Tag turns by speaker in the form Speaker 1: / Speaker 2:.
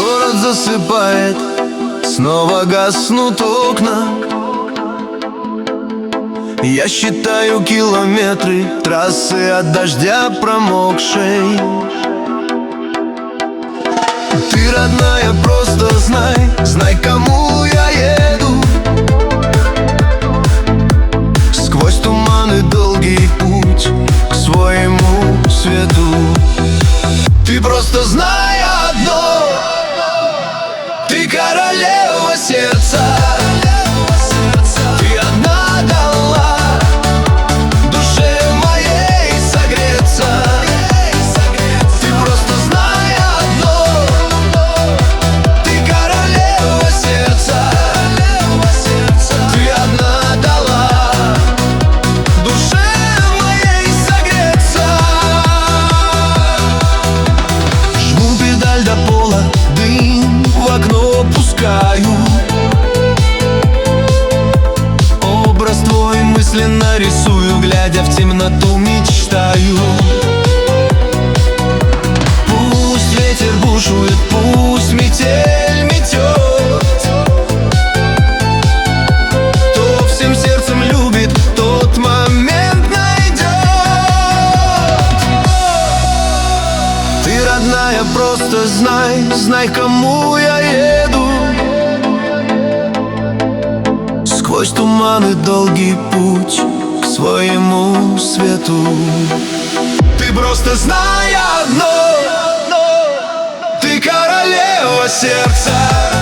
Speaker 1: Город засыпает, снова гаснут окна. Я считаю километры трассы от дождя промокшей. Ты, родная, просто знай, знай, кому я еду. Сквозь туманы долгий путь к своему свету. Ты просто знай одно: ты королева сердца. Ты одна дала душе моей согреться. Ты просто знай одно: ты королева сердца. Ты одна дала душе моей согреться. Жму педаль до пола, дым в окно пускаю. Образ твой мысленно рисую, глядя в темноту мечтаю. Пусть ветер бушует, пусть метель метет. Кто всем сердцем любит, тот момент найдет. Ты, родная, просто знай, знай, кому я еду. Сквозь туманы долгий путь к своему свету. Ты просто знай одно: ты королева сердца.